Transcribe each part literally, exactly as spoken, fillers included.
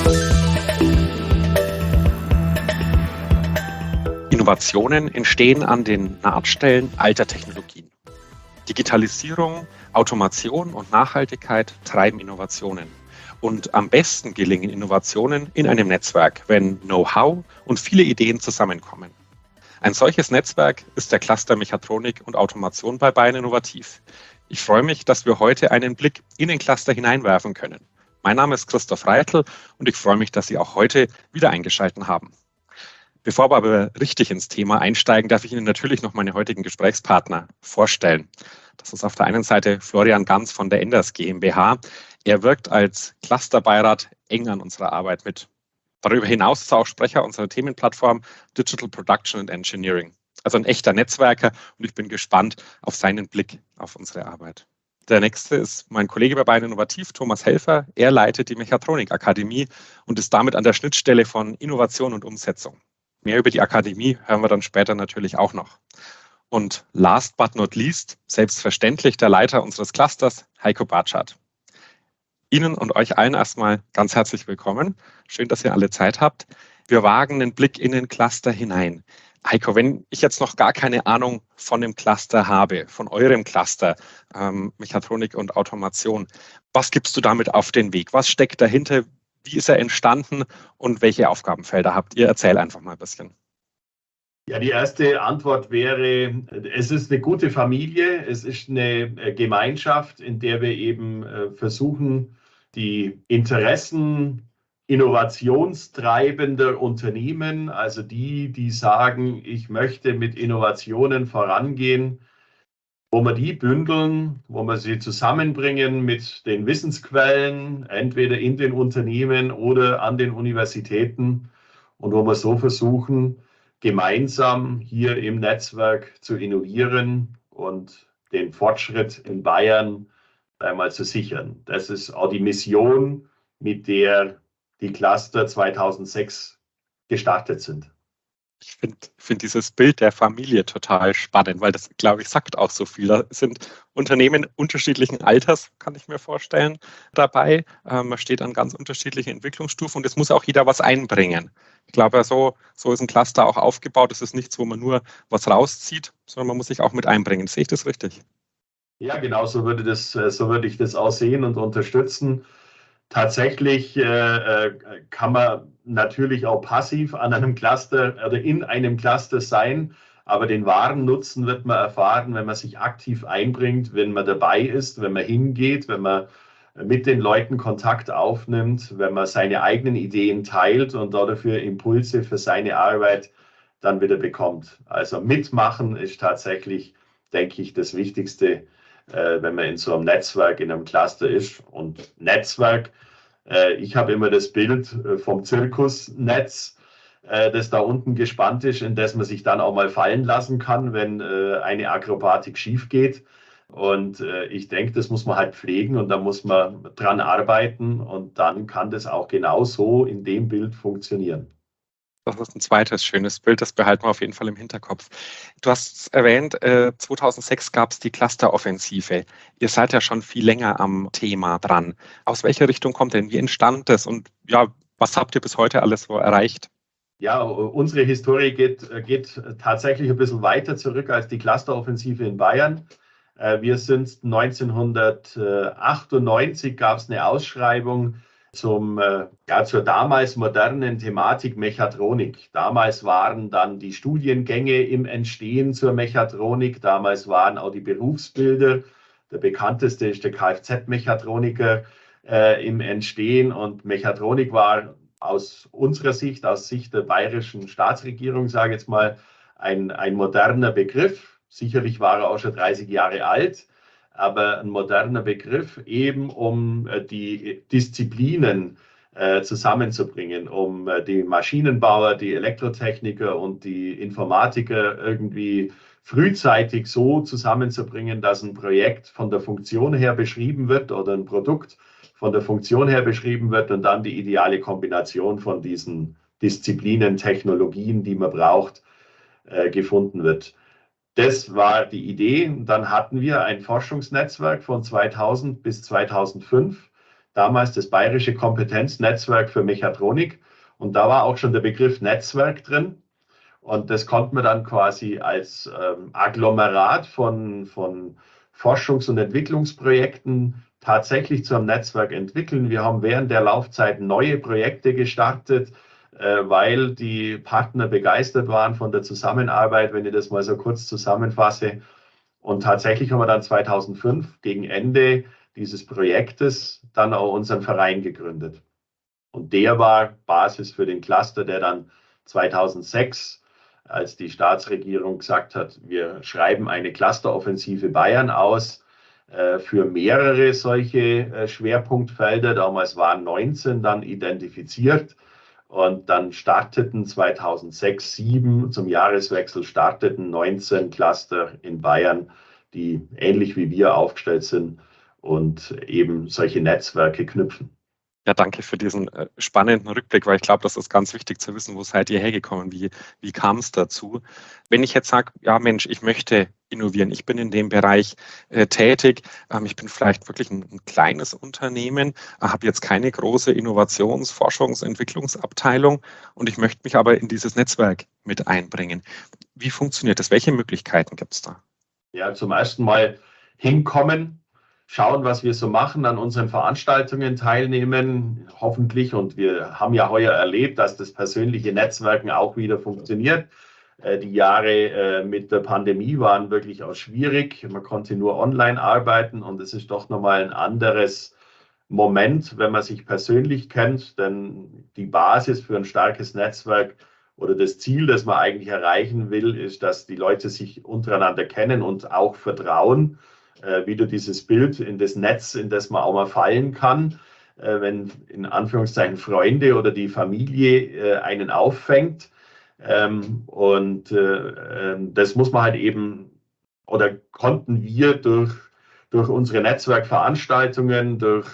Innovationen entstehen an den Nahtstellen alter Technologien. Digitalisierung, Automation und Nachhaltigkeit treiben Innovationen. Und am besten gelingen Innovationen in einem Netzwerk, wenn Know-how und viele Ideen zusammenkommen. Ein solches Netzwerk ist der Cluster Mechatronik und Automation bei Bayern Innovativ. Ich freue mich, dass wir heute einen Blick in den Cluster hineinwerfen können. Mein Name ist Christoph Reitl und ich freue mich, dass Sie auch heute wieder eingeschaltet haben. Bevor wir aber richtig ins Thema einsteigen, darf ich Ihnen natürlich noch meine heutigen Gesprächspartner vorstellen. Das ist auf der einen Seite Florian Ganz von der Enders GmbH. Er wirkt als Clusterbeirat eng an unserer Arbeit mit. Darüber hinaus ist er auch Sprecher unserer Themenplattform Digital Production and Engineering. Also ein echter Netzwerker und ich bin gespannt auf seinen Blick auf unsere Arbeit. Der nächste ist mein Kollege bei Bayern Innovativ, Thomas Helfer. Er leitet die Mechatronik-Akademie und ist damit an der Schnittstelle von Innovation und Umsetzung. Mehr über die Akademie hören wir dann später natürlich auch noch. Und last but not least, selbstverständlich der Leiter unseres Clusters, Heiko Bartschardt. Ihnen und euch allen erstmal ganz herzlich willkommen. Schön, dass ihr alle Zeit habt. Wir wagen einen Blick in den Cluster hinein. Heiko, wenn ich jetzt noch gar keine Ahnung von dem Cluster habe, von eurem Cluster, ähm, Mechatronik und Automation, was gibst du damit auf den Weg? Was steckt dahinter? Wie ist er entstanden und welche Aufgabenfelder habt ihr? Erzähl einfach mal ein bisschen. Ja, die erste Antwort wäre, es ist eine gute Familie, es ist eine Gemeinschaft, in der wir eben versuchen, die Interessen innovationstreibender Unternehmen, also die, die sagen, ich möchte mit Innovationen vorangehen, wo wir die bündeln, wo wir sie zusammenbringen mit den Wissensquellen, entweder in den Unternehmen oder an den Universitäten und wo wir so versuchen, gemeinsam hier im Netzwerk zu innovieren und den Fortschritt in Bayern einmal zu sichern. Das ist auch die Mission, mit der die Cluster zweitausendsechs gestartet sind. Ich finde find dieses Bild der Familie total spannend, weil das, glaube ich, sagt auch so viel. Da sind Unternehmen unterschiedlichen Alters, kann ich mir vorstellen, dabei. Ähm, man steht an ganz unterschiedlichen Entwicklungsstufen und es muss auch jeder was einbringen. Ich glaube, so, so ist ein Cluster auch aufgebaut. Es ist nichts, wo man nur was rauszieht, sondern man muss sich auch mit einbringen. Sehe ich das richtig? Ja, genau, so würde, das, so würde ich das auch sehen und unterstützen. Tatsächlich äh, kann man natürlich auch passiv an einem Cluster oder in einem Cluster sein, aber den wahren Nutzen wird man erfahren, wenn man sich aktiv einbringt, wenn man dabei ist, wenn man hingeht, wenn man mit den Leuten Kontakt aufnimmt, wenn man seine eigenen Ideen teilt und dafür Impulse für seine Arbeit dann wieder bekommt. Also mitmachen ist tatsächlich, denke ich, das Wichtigste, wenn man in so einem Netzwerk, in einem Cluster ist. Und Netzwerk, ich habe immer das Bild vom Zirkusnetz, das da unten gespannt ist, in das man sich dann auch mal fallen lassen kann, wenn eine Akrobatik schief geht. Und ich denke, das muss man halt pflegen und da muss man dran arbeiten und dann kann das auch genauso in dem Bild funktionieren. Das ist ein zweites schönes Bild, das behalten wir auf jeden Fall im Hinterkopf. Du hast erwähnt, zweitausendsechs gab es die Clusteroffensive. Ihr seid ja schon viel länger am Thema dran. Aus welcher Richtung kommt denn? Wie entstand das? Und ja, was habt ihr bis heute alles so erreicht? Ja, unsere Historie geht, geht tatsächlich ein bisschen weiter zurück als die Clusteroffensive in Bayern. Wir sind neunzehnhundertachtundneunzig, gab es eine Ausschreibung zum, ja, zur damals modernen Thematik Mechatronik. Damals waren dann die Studiengänge im Entstehen zur Mechatronik. Damals waren auch die Berufsbilder. Der bekannteste ist der Kfz-Mechatroniker äh, im Entstehen. Und Mechatronik war aus unserer Sicht, aus Sicht der bayerischen Staatsregierung, sage ich jetzt mal, ein, ein moderner Begriff. Sicherlich war er auch schon dreißig Jahre alt. Aber ein moderner Begriff eben, um die Disziplinen äh, zusammenzubringen, um äh, die Maschinenbauer, die Elektrotechniker und die Informatiker irgendwie frühzeitig so zusammenzubringen, dass ein Projekt von der Funktion her beschrieben wird oder ein Produkt von der Funktion her beschrieben wird und dann die ideale Kombination von diesen Disziplinen, Technologien, die man braucht, äh, gefunden wird. Das war die Idee. Dann hatten wir ein Forschungsnetzwerk von zweitausend bis zweitausendfünf. damals das Bayerische Kompetenznetzwerk für Mechatronik. Und da war auch schon der Begriff Netzwerk drin. Und das konnte man dann quasi als ähm, Agglomerat von, von Forschungs- und Entwicklungsprojekten tatsächlich zu einem Netzwerk entwickeln. Wir haben während der Laufzeit neue Projekte gestartet, äh, weil die Partner begeistert waren von der Zusammenarbeit, wenn ich das mal so kurz zusammenfasse. Und tatsächlich haben wir dann zweitausendfünf gegen Ende dieses Projektes dann auch unseren Verein gegründet. Und der war Basis für den Cluster, der dann zweitausendsechs, als die Staatsregierung gesagt hat, wir schreiben eine Clusteroffensive Bayern aus, äh, für mehrere solche äh, Schwerpunktfelder. Damals waren neunzehn dann identifiziert. Und dann starteten zweitausendsechs, zweitausendsieben zum Jahreswechsel starteten neunzehn Cluster in Bayern, die ähnlich wie wir aufgestellt sind und eben solche Netzwerke knüpfen. Ja, danke für diesen äh, spannenden Rückblick, weil ich glaube, das ist ganz wichtig zu wissen, wo seid ihr hergekommen, wie, wie kam es dazu? Wenn ich jetzt sage, ja Mensch, ich möchte innovieren, ich bin in dem Bereich äh, tätig, ähm, ich bin vielleicht wirklich ein, ein kleines Unternehmen, äh, habe jetzt keine große Innovations-, Forschungs-, Entwicklungsabteilung und ich möchte mich aber in dieses Netzwerk mit einbringen. Wie funktioniert das? Welche Möglichkeiten gibt es da? Ja, zum ersten Mal hinkommen, schauen, was wir so machen, an unseren Veranstaltungen teilnehmen, hoffentlich. Und wir haben ja heuer erlebt, dass das persönliche Netzwerken auch wieder funktioniert. Die Jahre mit der Pandemie waren wirklich auch schwierig. Man konnte nur online arbeiten und es ist doch nochmal ein anderes Moment, wenn man sich persönlich kennt. Denn die Basis für ein starkes Netzwerk oder das Ziel, das man eigentlich erreichen will, ist, dass die Leute sich untereinander kennen und auch vertrauen. Wieder dieses Bild in das Netz, in das man auch mal fallen kann, wenn in Anführungszeichen Freunde oder die Familie einen auffängt. Und das muss man halt eben oder konnten wir durch, durch unsere Netzwerkveranstaltungen, durch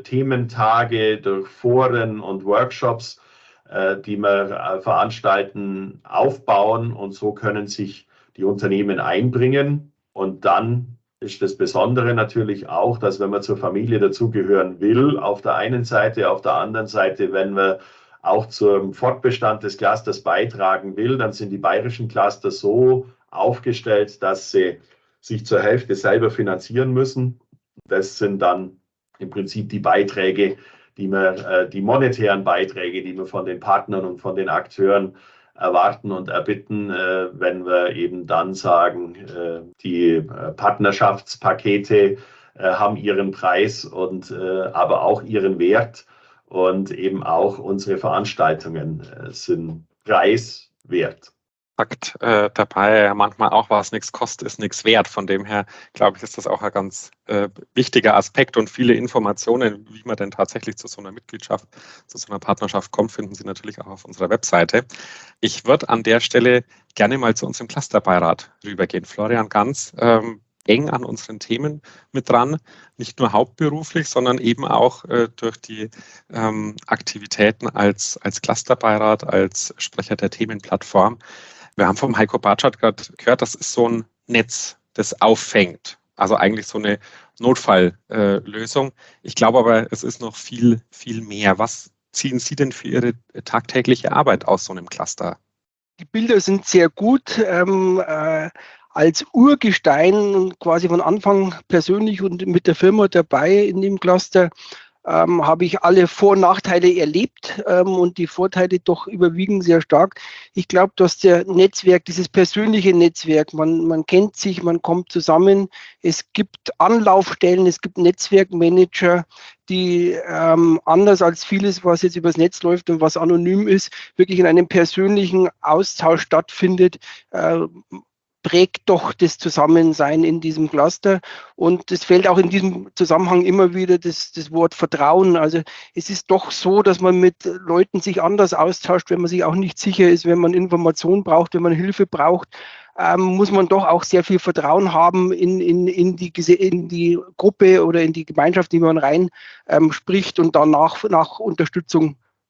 Thementage, durch Foren und Workshops, die wir veranstalten, aufbauen. Und so können sich die Unternehmen einbringen und dann ist das Besondere natürlich auch, dass wenn man zur Familie dazugehören will, auf der einen Seite, auf der anderen Seite, wenn man auch zum Fortbestand des Clusters beitragen will, dann sind die bayerischen Cluster so aufgestellt, dass sie sich zur Hälfte selber finanzieren müssen. Das sind dann im Prinzip die Beiträge, die man, die monetären Beiträge, die man von den Partnern und von den Akteuren erwarten und erbitten, äh, wenn wir eben dann sagen, äh, die äh, Partnerschaftspakete äh, haben ihren Preis und äh, aber auch ihren Wert und eben auch unsere Veranstaltungen äh, sind preiswert. Sagt äh, dabei manchmal auch, was nichts kostet, ist nichts wert. Von dem her, glaube ich, ist das auch ein ganz äh, wichtiger Aspekt und viele Informationen, wie man denn tatsächlich zu so einer Mitgliedschaft, zu so einer Partnerschaft kommt, finden Sie natürlich auch auf unserer Webseite. Ich würde an der Stelle gerne mal zu unserem Clusterbeirat rübergehen. Florian Ganz, ähm, eng an unseren Themen mit dran, nicht nur hauptberuflich, sondern eben auch äh, durch die ähm, Aktivitäten als, als Clusterbeirat, als Sprecher der Themenplattform. Wir haben vom Heiko Bartschat gerade gehört, das ist so ein Netz, das auffängt. Also eigentlich so eine Notfalllösung. Äh, ich glaube aber, es ist noch viel, viel mehr. Was ziehen Sie denn für Ihre tagtägliche Arbeit aus so einem Cluster? Die Bilder sind sehr gut. Ähm, äh, als Urgestein quasi von Anfang persönlich und mit der Firma dabei in dem Cluster ähm, habe ich alle Vor- und Nachteile erlebt ähm, und die Vorteile doch überwiegen sehr stark. Ich glaube, dass der Netzwerk, dieses persönliche Netzwerk, man, man kennt sich, man kommt zusammen, es gibt Anlaufstellen, es gibt Netzwerkmanager, die ähm, anders als vieles, was jetzt übers Netz läuft und was anonym ist, wirklich in einem persönlichen Austausch stattfindet, äh, prägt doch das Zusammensein in diesem Cluster. Und es fällt auch in diesem Zusammenhang immer wieder das, das Wort Vertrauen. Also es ist doch so, dass man mit Leuten sich anders austauscht, wenn man sich auch nicht sicher ist, wenn man Informationen braucht, wenn man Hilfe braucht, ähm, muss man doch auch sehr viel Vertrauen haben in, in, in, die, in die Gruppe oder in die Gemeinschaft, die man rein ähm, spricht und dann nach, nach Unterstützung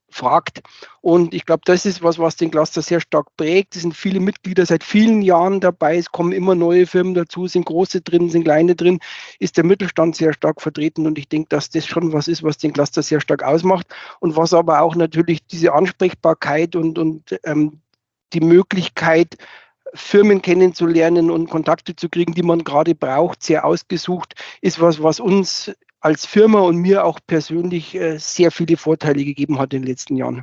fragt. Und ich glaube, das ist was, was den Cluster sehr stark prägt. Es sind viele Mitglieder seit vielen Jahren dabei. Es kommen immer neue Firmen dazu, sind große drin, sind kleine drin, ist der Mittelstand sehr stark vertreten. Und ich denke, dass das schon was ist, was den Cluster sehr stark ausmacht und was aber auch natürlich diese Ansprechbarkeit und, und ähm, die Möglichkeit, Firmen kennenzulernen und Kontakte zu kriegen, die man gerade braucht, sehr ausgesucht, ist was, was uns als Firma und mir auch persönlich äh, sehr viele Vorteile gegeben hat in den letzten Jahren.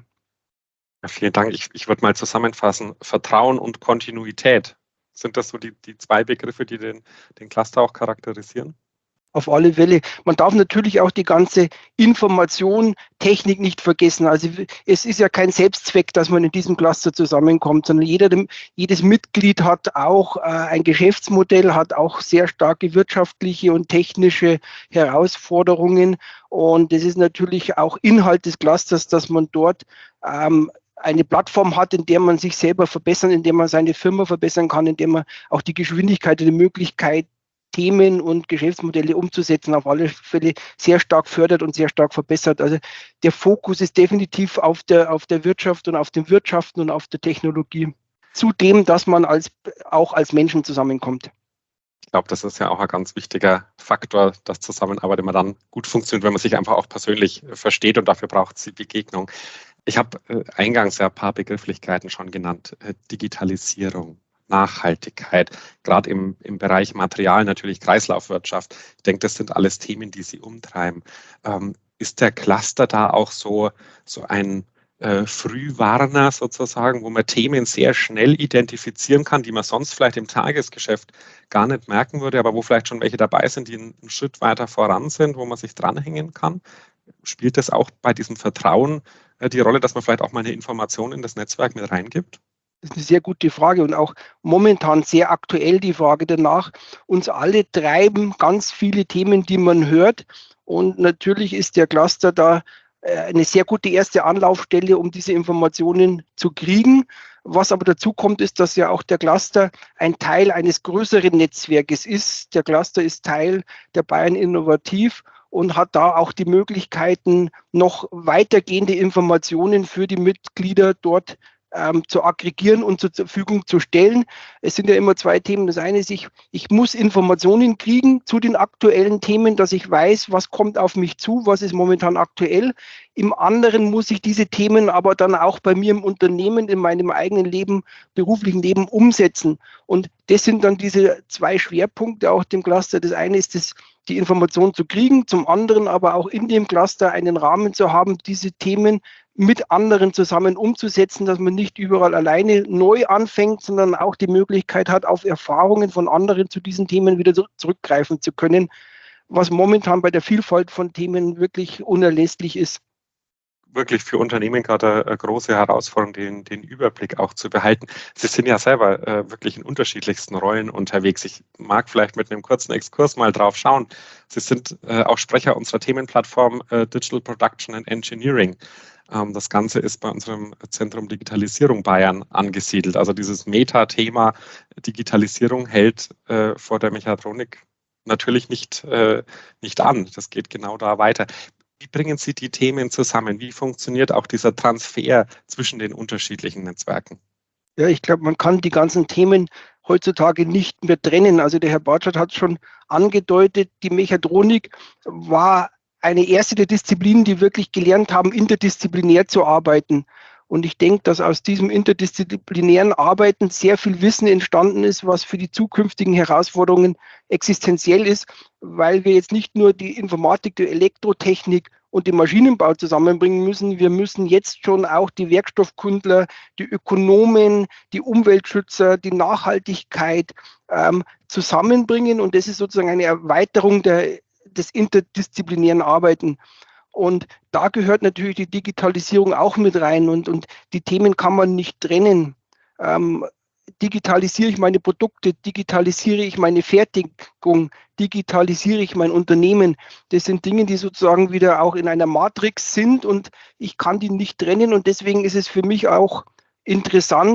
Ja, vielen Dank. Ich, ich würde mal zusammenfassen. Vertrauen und Kontinuität. Sind das so die, die zwei Begriffe, die den, den Cluster auch charakterisieren? Auf alle Fälle. Man darf natürlich auch die ganze Information, Technik nicht vergessen. Also es ist ja kein Selbstzweck, dass man in diesem Cluster zusammenkommt, sondern jeder, jedes Mitglied hat auch äh, ein Geschäftsmodell, hat auch sehr starke wirtschaftliche und technische Herausforderungen. Und es ist natürlich auch Inhalt des Clusters, dass man dort ähm, eine Plattform hat, in der man sich selber verbessern, in der man seine Firma verbessern kann, in der man auch die Geschwindigkeit und die Möglichkeit, Themen und Geschäftsmodelle umzusetzen, auf alle Fälle sehr stark fördert und sehr stark verbessert. Also der Fokus ist definitiv auf der, auf der Wirtschaft und auf dem Wirtschaften und auf der Technologie. Zudem, dass man als, auch als Menschen zusammenkommt. Ich glaube, das ist ja auch ein ganz wichtiger Faktor, dass Zusammenarbeit immer dann gut funktioniert, wenn man sich einfach auch persönlich versteht, und dafür braucht es die Begegnung. Ich habe äh, eingangs ja ein paar Begrifflichkeiten schon genannt. Äh, Digitalisierung, Nachhaltigkeit, gerade im, im Bereich Material natürlich Kreislaufwirtschaft. Ich denke, das sind alles Themen, die Sie umtreiben. Ähm, ist der Cluster da auch so, so ein äh, Frühwarner sozusagen, wo man Themen sehr schnell identifizieren kann, die man sonst vielleicht im Tagesgeschäft gar nicht merken würde, aber wo vielleicht schon welche dabei sind, die einen, einen Schritt weiter voran sind, wo man sich dranhängen kann? Spielt das auch bei diesem Vertrauen äh, die Rolle, dass man vielleicht auch mal eine Information in das Netzwerk mit reingibt? Das ist eine sehr gute Frage und auch momentan sehr aktuell die Frage danach. Uns alle treiben ganz viele Themen, die man hört. Und natürlich ist der Cluster da eine sehr gute erste Anlaufstelle, um diese Informationen zu kriegen. Was aber dazu kommt, ist, dass ja auch der Cluster ein Teil eines größeren Netzwerkes ist. Der Cluster ist Teil der Bayern Innovativ und hat da auch die Möglichkeiten, noch weitergehende Informationen für die Mitglieder dort Ähm, zu aggregieren und zur Verfügung zu stellen. Es sind ja immer zwei Themen. Das eine ist, ich, ich muss Informationen kriegen zu den aktuellen Themen, dass ich weiß, was kommt auf mich zu, was ist momentan aktuell. Im anderen muss ich diese Themen aber dann auch bei mir im Unternehmen, in meinem eigenen Leben, beruflichen Leben umsetzen. Und das sind dann diese zwei Schwerpunkte auch dem Cluster. Das eine ist das, die Information zu kriegen, zum anderen aber auch in dem Cluster einen Rahmen zu haben, diese Themen mit anderen zusammen umzusetzen, dass man nicht überall alleine neu anfängt, sondern auch die Möglichkeit hat, auf Erfahrungen von anderen zu diesen Themen wieder zurückgreifen zu können, was momentan bei der Vielfalt von Themen wirklich unerlässlich ist. Wirklich für Unternehmen gerade eine große Herausforderung, den, den Überblick auch zu behalten. Sie sind ja selber äh, wirklich in unterschiedlichsten Rollen unterwegs. Ich mag vielleicht mit einem kurzen Exkurs mal drauf schauen. Sie sind äh, auch Sprecher unserer Themenplattform äh, Digital Production and Engineering. Ähm, das Ganze ist bei unserem Zentrum Digitalisierung Bayern angesiedelt. Also dieses Meta-Thema Digitalisierung hält äh, vor der Mechatronik natürlich nicht, äh, nicht an. Das geht genau da weiter. Wie bringen Sie die Themen zusammen? Wie funktioniert auch dieser Transfer zwischen den unterschiedlichen Netzwerken? Ja, ich glaube, man kann die ganzen Themen heutzutage nicht mehr trennen. Also der Herr Bartschat hat schon angedeutet, die Mechatronik war eine erste der Disziplinen, die wirklich gelernt haben, interdisziplinär zu arbeiten. Und ich denke, dass aus diesem interdisziplinären Arbeiten sehr viel Wissen entstanden ist, was für die zukünftigen Herausforderungen existenziell ist, weil wir jetzt nicht nur die Informatik, die Elektrotechnik und den Maschinenbau zusammenbringen müssen. Wir müssen jetzt schon auch die Werkstoffkundler, die Ökonomen, die Umweltschützer, die Nachhaltigkeit ähm, zusammenbringen. Und das ist sozusagen eine Erweiterung der, des interdisziplinären Arbeiten. Und da gehört natürlich die Digitalisierung auch mit rein und, und die Themen kann man nicht trennen. Ähm, digitalisiere ich meine Produkte, digitalisiere ich meine Fertigung, digitalisiere ich mein Unternehmen. Das sind Dinge, die sozusagen wieder auch in einer Matrix sind und ich kann die nicht trennen und deswegen ist es für mich auch interessant,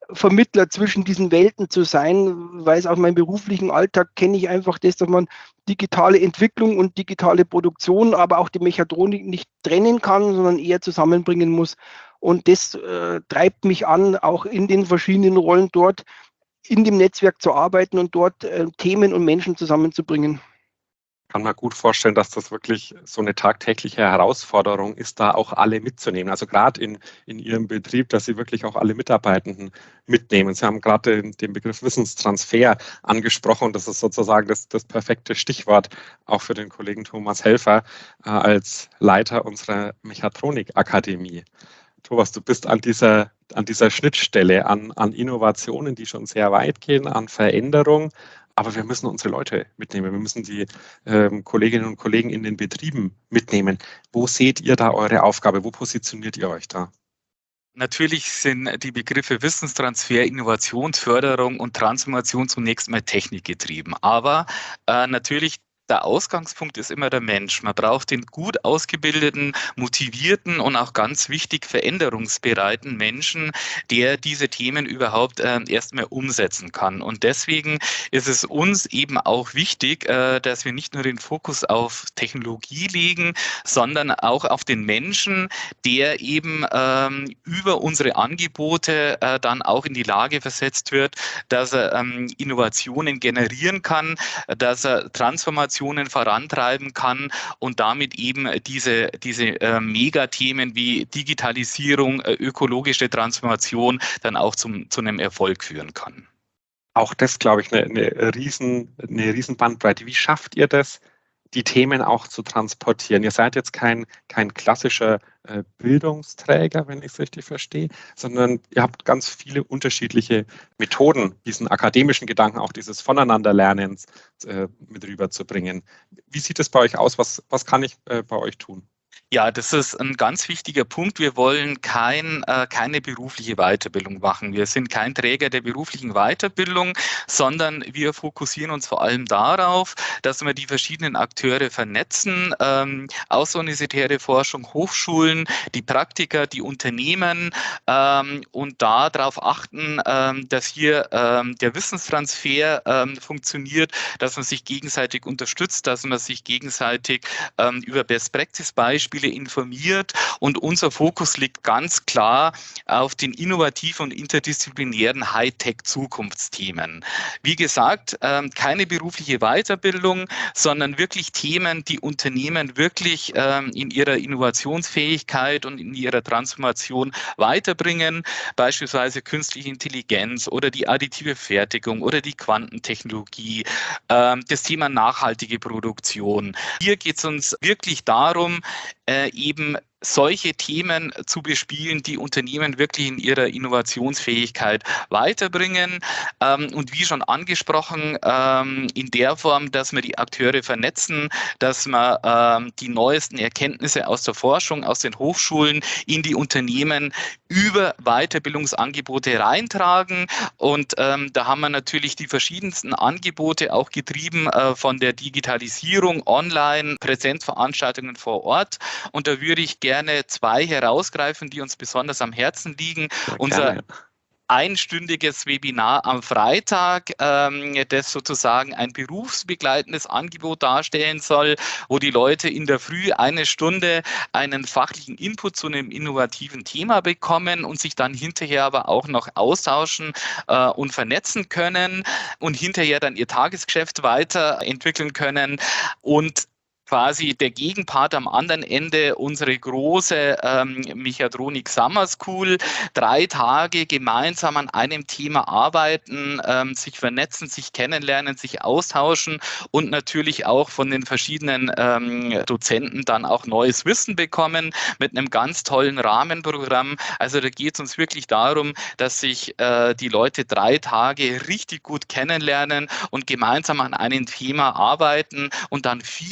Vermittler zwischen diesen Welten zu sein, weil es aus meinem beruflichen Alltag kenne ich einfach das, dass man digitale Entwicklung und digitale Produktion, aber auch die Mechatronik nicht trennen kann, sondern eher zusammenbringen muss. Und das äh, treibt mich an, auch in den verschiedenen Rollen dort in dem Netzwerk zu arbeiten und dort äh, Themen und Menschen zusammenzubringen. Kann man gut vorstellen, dass das wirklich so eine tagtägliche Herausforderung ist, da auch alle mitzunehmen. Also gerade in, in Ihrem Betrieb, dass Sie wirklich auch alle Mitarbeitenden mitnehmen. Sie haben gerade den, den Begriff Wissenstransfer angesprochen. Das ist sozusagen das, das perfekte Stichwort auch für den Kollegen Thomas Helfer äh, als Leiter unserer Mechatronikakademie. Thomas, du bist an dieser, an dieser Schnittstelle, an, an Innovationen, die schon sehr weit gehen, an Veränderung. Aber wir müssen unsere Leute mitnehmen. Wir müssen die ähm, Kolleginnen und Kollegen in den Betrieben mitnehmen. Wo seht ihr da eure Aufgabe? Wo positioniert ihr euch da? Natürlich sind die Begriffe Wissenstransfer, Innovationsförderung und Transformation zunächst mal technikgetrieben. Aber äh, natürlich der Ausgangspunkt ist immer der Mensch. Man braucht den gut ausgebildeten, motivierten und auch ganz wichtig veränderungsbereiten Menschen, der diese Themen überhaupt äh, erstmal umsetzen kann. Und deswegen ist es uns eben auch wichtig, äh, dass wir nicht nur den Fokus auf Technologie legen, sondern auch auf den Menschen, der eben ähm, über unsere Angebote äh, dann auch in die Lage versetzt wird, dass er ähm, Innovationen generieren kann, dass er Transformationen vorantreiben kann und damit eben diese, diese äh, Megathemen wie Digitalisierung, äh, ökologische Transformation dann auch zum, zu einem Erfolg führen kann. Auch das, glaube ich, eine, eine, riesen, eine riesen Bandbreite. Wie schafft ihr das, die Themen auch zu transportieren? Ihr seid jetzt kein, kein klassischer äh, Bildungsträger, wenn ich es richtig verstehe, sondern ihr habt ganz viele unterschiedliche Methoden, diesen akademischen Gedanken, auch dieses Voneinanderlernens äh, mit rüberzubringen. Wie sieht es bei euch aus? Was, was kann ich äh, bei euch tun? Ja, das ist ein ganz wichtiger Punkt. Wir wollen kein, äh, keine berufliche Weiterbildung machen. Wir sind kein Träger der beruflichen Weiterbildung, sondern wir fokussieren uns vor allem darauf, dass wir die verschiedenen Akteure vernetzen, ähm, außeruniversitäre Forschung, Hochschulen, die Praktiker, die Unternehmen ähm, und da darauf achten, ähm, dass hier ähm, der Wissenstransfer ähm, funktioniert, dass man sich gegenseitig unterstützt, dass man sich gegenseitig ähm, über Best-Practice-Beispiele informiert und unser Fokus liegt ganz klar auf den innovativen und interdisziplinären Hightech-Zukunftsthemen. Wie gesagt, keine berufliche Weiterbildung, sondern wirklich Themen, die Unternehmen wirklich in ihrer Innovationsfähigkeit und in ihrer Transformation weiterbringen, beispielsweise künstliche Intelligenz oder die additive Fertigung oder die Quantentechnologie, das Thema nachhaltige Produktion. Hier geht es uns wirklich darum, Äh, eben solche Themen zu bespielen, die Unternehmen wirklich in ihrer Innovationsfähigkeit weiterbringen. Ähm, und wie schon angesprochen, ähm, in der Form, dass wir die Akteure vernetzen, dass wir ähm, die neuesten Erkenntnisse aus der Forschung, aus den Hochschulen in die Unternehmen über Weiterbildungsangebote reintragen. Und ähm, da haben wir natürlich die verschiedensten Angebote auch getrieben äh, von der Digitalisierung, Online, Präsenzveranstaltungen vor Ort. Und da würde ich gerne zwei herausgreifen, die uns besonders am Herzen liegen. Ja, Unser gerne. einstündiges Webinar am Freitag, ähm, das sozusagen ein berufsbegleitendes Angebot darstellen soll, wo die Leute in der Früh eine Stunde einen fachlichen Input zu einem innovativen Thema bekommen und sich dann hinterher aber auch noch austauschen äh, und vernetzen können und hinterher dann ihr Tagesgeschäft weiterentwickeln können und quasi der Gegenpart am anderen Ende, unsere große ähm, Mechatronik Summer School, drei Tage gemeinsam an einem Thema arbeiten, ähm, sich vernetzen, sich kennenlernen, sich austauschen und natürlich auch von den verschiedenen ähm, Dozenten dann auch neues Wissen bekommen mit einem ganz tollen Rahmenprogramm. Also da geht es uns wirklich darum, dass sich äh, die Leute drei Tage richtig gut kennenlernen und gemeinsam an einem Thema arbeiten und dann viel Neues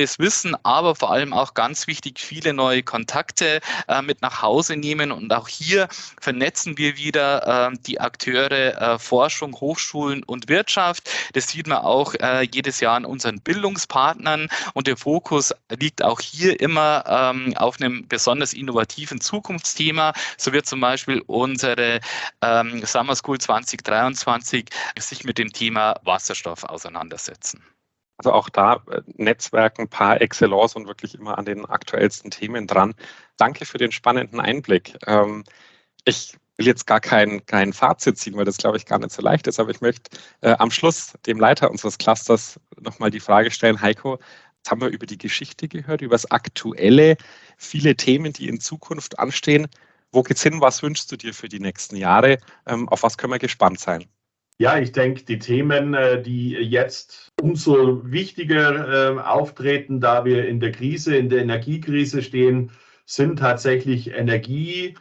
neues Wissen, aber vor allem auch ganz wichtig, viele neue Kontakte äh, mit nach Hause nehmen. Und auch hier vernetzen wir wieder äh, die Akteure äh, Forschung, Hochschulen und Wirtschaft. Das sieht man auch äh, jedes Jahr an unseren Bildungspartnern. Und der Fokus liegt auch hier immer ähm, auf einem besonders innovativen Zukunftsthema. So wird zum Beispiel unsere ähm, Summer School zwanzig dreiundzwanzig sich mit dem Thema Wasserstoff auseinandersetzen. Also auch da äh, Netzwerken par excellence und wirklich immer an den aktuellsten Themen dran. Danke für den spannenden Einblick. Ähm, ich will jetzt gar kein, kein Fazit ziehen, weil das, glaube ich, gar nicht so leicht ist, aber ich möchte äh, am Schluss dem Leiter unseres Clusters nochmal die Frage stellen, Heiko, jetzt haben wir über die Geschichte gehört, über das Aktuelle, viele Themen, die in Zukunft anstehen. Wo geht's hin? Was wünschst du dir für die nächsten Jahre? Ähm, auf was können wir gespannt sein? Ja, ich denke, die Themen, die jetzt umso wichtiger auftreten, da wir in der Krise, in der Energiekrise stehen, sind tatsächlich Energie,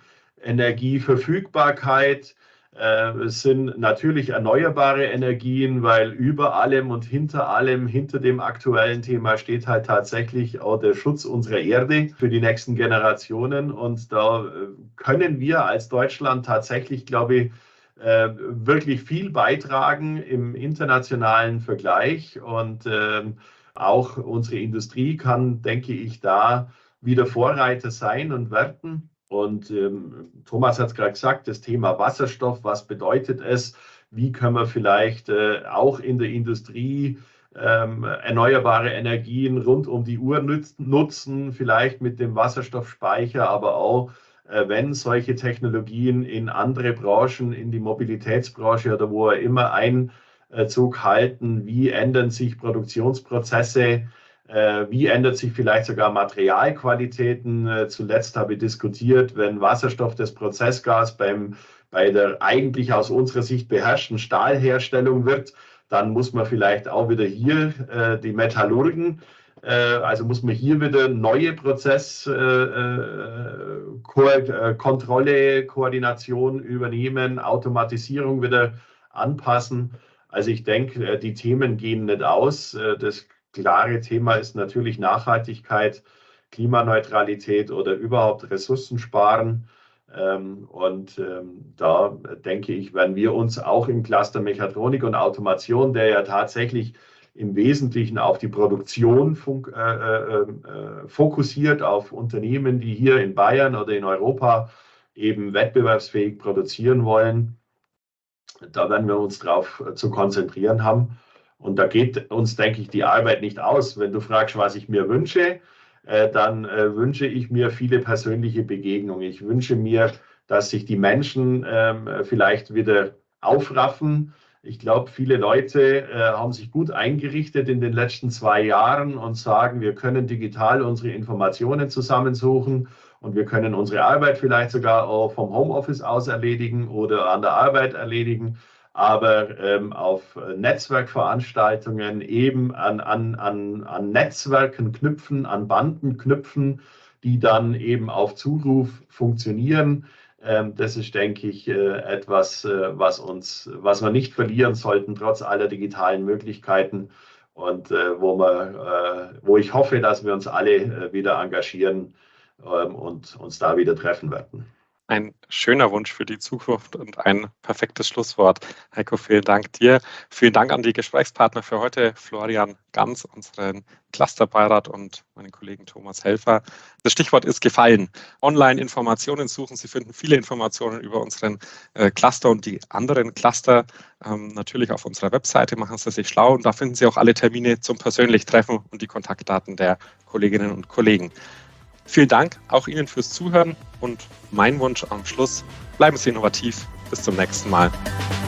Energieverfügbarkeit, es sind natürlich erneuerbare Energien, weil über allem und hinter allem, hinter dem aktuellen Thema steht halt tatsächlich auch der Schutz unserer Erde für die nächsten Generationen. Und da können wir als Deutschland tatsächlich, glaube ich, wirklich viel beitragen im internationalen Vergleich. Und auch unsere Industrie kann, denke ich, da wieder Vorreiter sein und werden. Und ähm, Thomas hat es gerade gesagt, das Thema Wasserstoff, was bedeutet es? Wie können wir vielleicht äh, auch in der Industrie ähm, erneuerbare Energien rund um die Uhr nutzen, vielleicht mit dem Wasserstoffspeicher, aber auch, äh, wenn solche Technologien in andere Branchen, in die Mobilitätsbranche oder wo er immer Einzug halten, wie ändern sich Produktionsprozesse? Wie ändert sich vielleicht sogar Materialqualitäten? Zuletzt habe ich diskutiert, wenn Wasserstoff das Prozessgas beim, bei der eigentlich aus unserer Sicht beherrschten Stahlherstellung wird, dann muss man vielleicht auch wieder hier äh, die Metallurgen, äh, also muss man hier wieder neue Prozesskontrolle, äh, Koordination übernehmen, Automatisierung wieder anpassen. Also ich denke, die Themen gehen nicht aus. Das klare Thema ist natürlich Nachhaltigkeit, Klimaneutralität oder überhaupt Ressourcen sparen. Und da denke ich, werden wir uns auch im Cluster Mechatronik und Automation, der ja tatsächlich im Wesentlichen auf die Produktion fokussiert, auf Unternehmen, die hier in Bayern oder in Europa eben wettbewerbsfähig produzieren wollen, da werden wir uns darauf zu konzentrieren haben. Und da geht uns, denke ich, die Arbeit nicht aus. Wenn du fragst, was ich mir wünsche, äh, dann äh, wünsche ich mir viele persönliche Begegnungen. Ich wünsche mir, dass sich die Menschen ähm, vielleicht wieder aufraffen. Ich glaube, viele Leute äh, haben sich gut eingerichtet in den letzten zwei Jahren und sagen, wir können digital unsere Informationen zusammensuchen und wir können unsere Arbeit vielleicht sogar auch vom Homeoffice aus erledigen oder an der Arbeit erledigen. Aber ähm, auf Netzwerkveranstaltungen eben an, an, an, an Netzwerken knüpfen, an Banden knüpfen, die dann eben auf Zuruf funktionieren. Ähm, das ist, denke ich, äh, etwas, äh, was uns, was wir nicht verlieren sollten, trotz aller digitalen Möglichkeiten und äh, wo, wir, äh, wo ich hoffe, dass wir uns alle äh, wieder engagieren ähm, und uns da wieder treffen werden. Ein schöner Wunsch für die Zukunft und ein perfektes Schlusswort. Heiko, vielen Dank dir. Vielen Dank an die Gesprächspartner für heute, Florian Ganz, unseren Clusterbeirat und meinen Kollegen Thomas Helfer. Das Stichwort ist gefallen. Online-Informationen suchen. Sie finden viele Informationen über unseren äh, Cluster und die anderen Cluster ähm, natürlich auf unserer Webseite. Machen Sie sich schlau und da finden Sie auch alle Termine zum persönlichen Treffen und die Kontaktdaten der Kolleginnen und Kollegen. Vielen Dank auch Ihnen fürs Zuhören und mein Wunsch am Schluss, bleiben Sie innovativ. Bis zum nächsten Mal.